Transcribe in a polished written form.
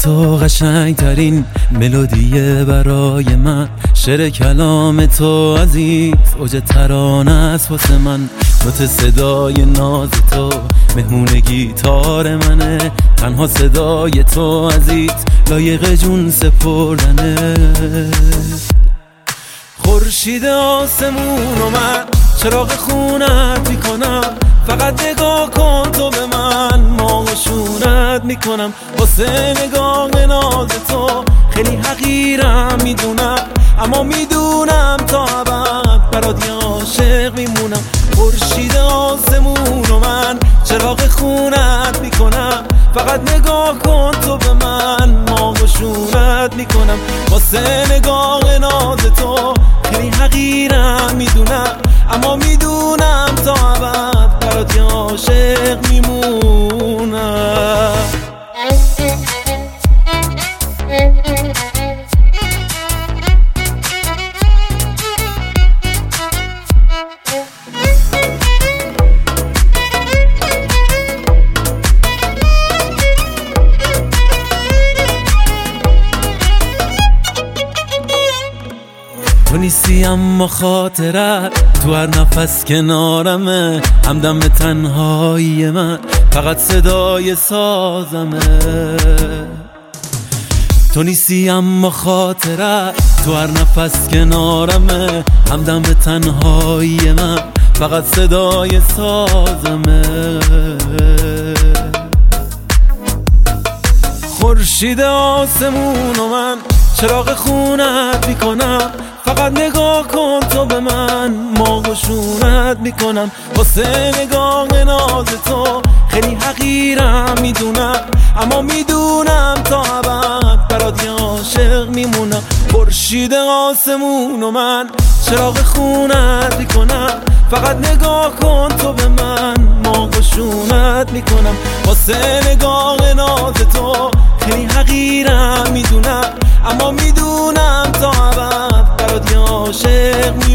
تو قشنگترین ملودیه برای من، شعر کلام تو عزیز اوج ترانه است واسه من. نوت صدای ناز تو مهمون گیتار منه، تنها صدای تو عزیز لایق جون سپردنه. خورشید آسمون و من چراغ خونت میکنم، فقط نگاه کن تو به من، ماهشونت میکنم. واسه نگاه ناز تو خیلی حقیرم میدونم، اما میدونم تا ابد برات عاشق میمونم. خورشید آسمون و من چراغ خونت میکنم، فقط نگاه کن تو به من، ماهشونت میکنم. واسه نگاه ناز تو خیلی حقیرم میدونم، اما میدونم تا ابد برات عاشق میمونم. تو نیستی اما خاطرت تو هر نفس کنارمه، همدم تنهایی من فقط صدای سازمه. تو نیستی اما خاطرت تو هر نفس کنارمه، همدم تنهایی من فقط صدای سازمه. خورشید آسمون و من چراغ خونت میکنم، فقط نگاه کن تو به من، ماهشونت میکنم. واسه نگاه ناز تو خیلی حقیرم میدونم، اما میدونم تا ابد برات عاشق میمونم. خورشید آسمون و من چراغ خونت میکنم، فقط نگاه کن تو به من، ماهشونت میکنم. واسه نگاه ناز تو خیلی حقیرم میدونم، اما میدونم تا ابد برات عاشق میمونم.